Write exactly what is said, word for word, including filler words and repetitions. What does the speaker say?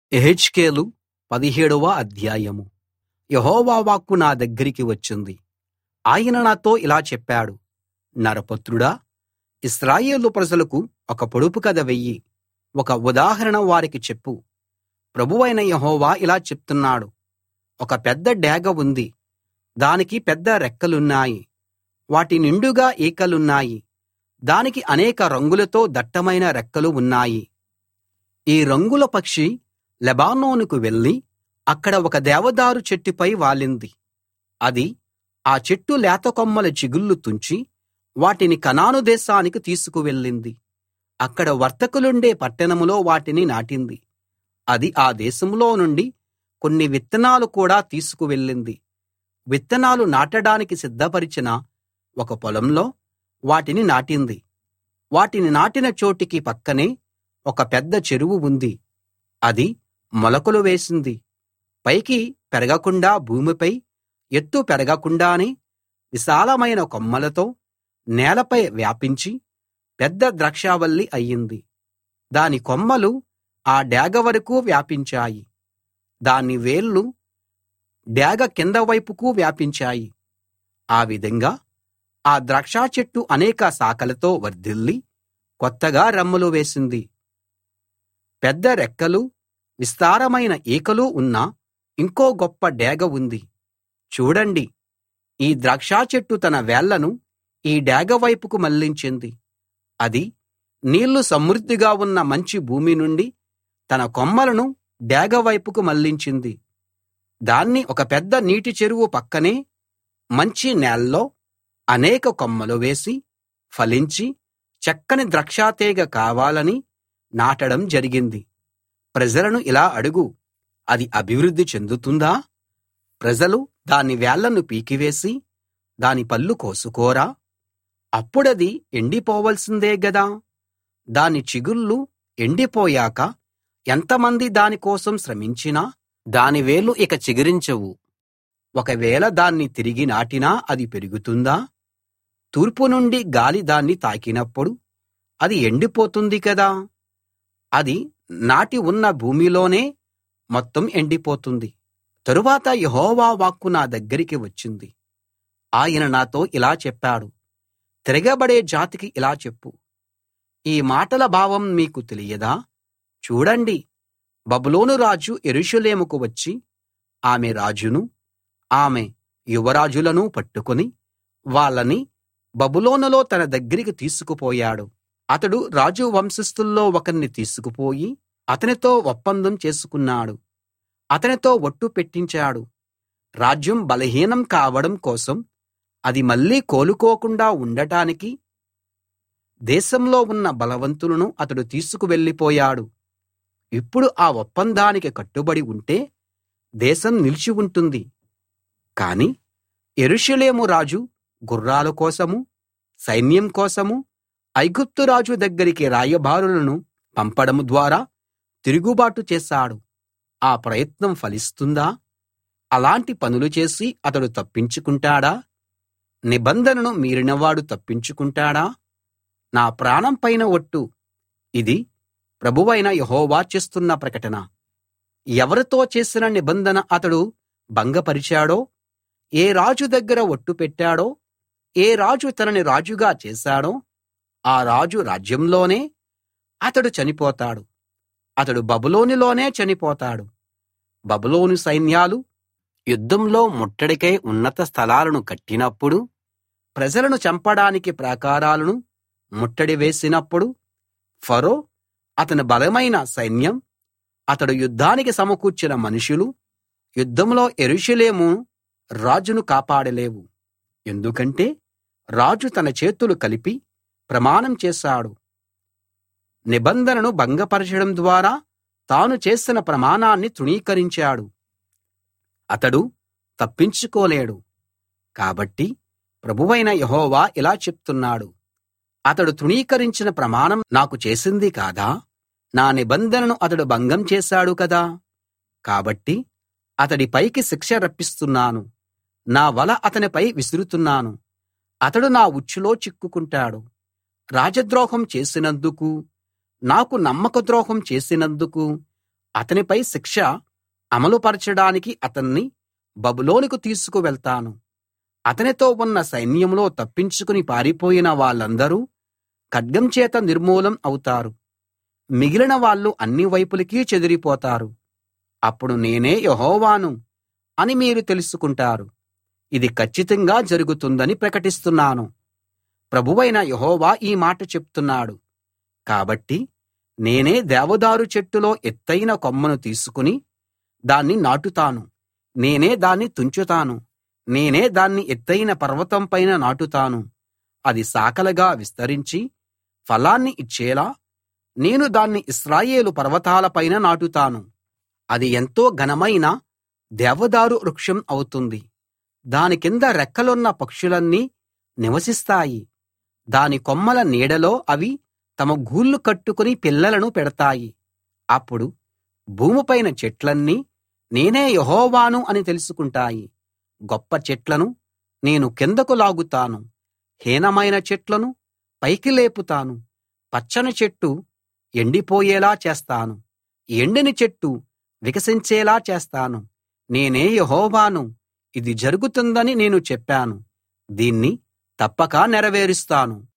యెహెజ్కేలు పదిహేడవ అధ్యాయం. యెహోవా వాక్కు నా దగ్గరికి వచ్చింది. ఆయన నాతో ఇలా చెప్పాడు: నరపుత్రుడా, ఇశ్రాయేలు ప్రజలకు ఒక పొడుపు కథ వెయ్యి, ఒక ఉదాహరణ వారికి చెప్పు. ప్రభువైన యెహోవా ఇలా చెప్తున్నాడు: ఒక పెద్ద డేగ ఉంది. దానికి పెద్ద రెక్కలున్నాయి. వాటి నిండుగా ఈకలున్నాయి. దానికి అనేక రంగులతో దట్టమైన రెక్కలు ఉన్నాయి. ఈ రంగుల పక్షి లెబానోనుకు వెళ్లి అక్కడ ఒక దేవదారు చెట్టుపై వాలింది. అది ఆ చెట్టు లేత కొమ్మల చిగుళ్ళు తుంచి వాటిని కనాను దేశానికి తీసుకు వెళ్ళింది. అక్కడ వర్తకులుండే పట్టణంలో వాటిని నాటింది. అది ఆ దేశంలో నుండి కొన్ని విత్తనాలు కూడా తీసుకు వెళ్ళింది. విత్తనాలు నాటడానికి సిద్ధపరిచిన ఒక పొలంలో వాటిని నాటింది. వాటిని నాటిన చోటికి పక్కనే ఒక పెద్ద చెరువు ఉంది. అది మొలకలు వేసింది. పైకి పెరగకుండా భూమిపై ఎత్తు పెరగకుండానే విశాలమైన కొమ్మలతో నేలపై వ్యాపించి పెద్ద ద్రాక్షావల్లి అయింది. దాని కొమ్మలు ఆ డేగ వరకూ వ్యాపించాయి. దాని వేళ్ళు డేగ కింద వైపుకు వ్యాపించాయి. ఆ విధంగా ఆ ద్రాక్ష చెట్టు అనేక శాఖలతో వర్ధిల్లి కొత్తగా రెమ్మలు వేసింది. పెద్ద రెక్కలు, విస్తారమైన ఈకలు ఉన్న ఇంకో గొప్ప డేగ ఉంది. చూడండి, ఈ ద్రాక్ష చెట్టు తన వేళ్లను ఈ డేగ వైపుకు మళ్లించింది. అది నీళ్లు సమృద్ధిగా ఉన్న మంచి భూమి నుండి తన కొమ్మలను డేగ వైపుకు మళ్లించింది. దాన్ని ఒక పెద్ద నీటి చెరువు పక్కనే మంచి నేల్లో అనేక కొమ్మలు వేసి ఫలించి చక్కని ద్రాక్షతీగ కావాలని నాటడం జరిగింది. ప్రజలను ఇలా అడుగు, అది అభివృద్ధి చెందుతుందా? ప్రజలు దాని వేళ్లను పీకివేసి దాని పళ్ళు కోసుకోరా? అప్పుడది ఎండిపోవలసిందే గదా. దాని చిగుళ్ళు ఎండిపోయాక ఎంతమంది దాని కోసం శ్రమించినా దాని వేళ్ళు ఇక చిగురించవు. ఒకవేళ దాన్ని తిరిగి నాటినా అది పెరుగుతుందా? తూర్పు నుండి గాలి దాన్ని తాకినప్పుడు అది ఎండిపోతుంది కదా. అది నాటి ఉన్న భూమిలోనే మొత్తం ఎండిపోతుంది. తరువాత యెహోవా వాక్కు నా దగ్గరికి వచ్చింది. ఆయన నాతో ఇలా చెప్పాడు: తిరగబడే జాతికి ఇలా చెప్పు, ఈ మాటల భావం మీకు తెలియదా? చూడండి, బబులోను రాజు యెరూషలేముకు వచ్చి ఆమె రాజును ఆమె యువరాజులను పట్టుకుని వాళ్ళని బబులోనులో తన దగ్గరికి తీసుకుపోయాడు. అతడు రాజు వంశస్థుల్లో ఒకణ్ణి తీసుకుపోయి అతనితో ఒప్పందం చేసుకున్నాడు. అతనితో ఒట్టు పెట్టించాడు. రాజ్యం బలహీనం కావడం కోసం అది మళ్ళీ కోలుకోకుండా ఉండటానికి దేశంలో ఉన్న బలవంతులను అతడు తీసుకు వెళ్ళిపోయాడు. ఇప్పుడు ఆ ఒప్పందానికి కట్టుబడి ఉంటే దేశం నిలిచి ఉంటుంది. కాని యెరూషలేము రాజు గుర్రాల కోసమూ సైన్యం కోసమూ ఐగుప్తు రాజు దగ్గరికి రాయబారులను పంపడం ద్వారా తిరుగుబాటు చేశాడు. ఆ ప్రయత్నం ఫలిస్తుందా? అలాంటి పనులు చేసి అతడు తప్పించుకుంటాడా? నిబంధనను మీరినవాడు తప్పించుకుంటాడా? నా ప్రాణం పైన ఒట్టు, ఇది ప్రభువైన యెహోవా చేస్తున్న ప్రకటన. ఎవరితో చేసిన నిబంధన అతడు భంగపరిచాడో, ఏ రాజు దగ్గర ఒట్టు పెట్టాడో, ఏ రాజు తనని రాజుగా చేశాడో ఆ రాజు రాజ్యంలోనే అతడు చనిపోతాడు. అతడు బబులోనులోనే చనిపోతాడు. బబులోను సైన్యాలు యుద్ధంలో ముట్టడికై ఉన్నత స్థలాలను కట్టినప్పుడు, ప్రజలను చంపడానికి ప్రాకారాలను ముట్టడి వేసినప్పుడు, ఫరో అతని బలమైన సైన్యం, అతడు యుద్ధానికి సమకూర్చిన మనుషులు యుద్ధంలో యెరూషలేము రాజును కాపాడలేవు. ఎందుకంటే రాజు తన చేతులు కలిపి ప్రమాణం చేశాడు. నిబంధనను భంగపరచడం ద్వారా తాను చేసిన ప్రమాణాన్ని తృణీకరించాడు. అతడు తప్పించుకోలేడు. కాబట్టి ప్రభువైన యెహోవా ఇలా చెప్తున్నాడు: అతడు తృణీకరించిన ప్రమాణం నాకు చేసింది కాదా? నా నిబంధనను అతడు భంగం చేశాడు కదా. కాబట్టి అతడి పైకి శిక్ష రప్పిస్తున్నాను. నా వల అతనిపై విసురుతున్నాను. అతడు నా ఉచ్చులో చిక్కుకుంటాడు. రాజద్రోహం చేసినందుకూ నాకు నమ్మకద్రోహం చేసినందుకూ అతనిపై శిక్ష అమలుపరచడానికి అతన్ని బబులోనుకు తీసుకు వెళ్తాను. అతనితో ఉన్న సైన్యంలో తప్పించుకుని పారిపోయిన వాళ్ళందరూ ఖడ్గం చేత నిర్మూలం అవుతారు. మిగిలిన వాళ్ళు అన్ని వైపులకీ చెదిరిపోతారు. అప్పుడు నేనే యెహోవాను అని మీరు తెలుసుకుంటారు. ఇది కచ్చితంగా జరుగుతుందని ప్రకటిస్తున్నాను. ప్రభువైన యెహోవా ఈ మాట చెప్తున్నాడు. కాబట్టి నేనే దేవదారు చెట్టులో ఎత్తయిన కొమ్మను తీసుకుని దాన్ని నాటుతాను. నేనే దాన్ని తుంచుతాను. నేనే దాన్ని ఎత్తయిన పర్వతం పైన నాటుతాను. అది శాఖలుగా విస్తరించి ఫలాన్ని ఇచ్చేలా నేను దాన్ని ఇశ్రాయేలు పర్వతాల పైన నాటుతాను. అది ఎంతో ఘనమైన దేవదారు వృక్షం అవుతుంది. దాని కింద రెక్కలున్న పక్షులన్నీ నివసిస్తాయి. దాని కొమ్మల నీడలో అవి తమ గూళ్ళు కట్టుకుని పిల్లలను పెడతాయి. అప్పుడు భూమిపైన చెట్లన్నీ నేనే యెహోవాను అని తెలుసుకుంటాయి. గొప్ప చెట్లను నేను కిందకు లాగుతాను. హీనమైన చెట్లను పైకి లేపుతాను. పచ్చని చెట్టు ఎండిపోయేలా చేస్తాను. ఎండిన చెట్టు వికసించేలా చేస్తాను. నేనే యెహోవాను. ఇది జరుగుతుందని నేను చెప్పాను. దీన్ని తప్పక నెరవేరుస్తాను.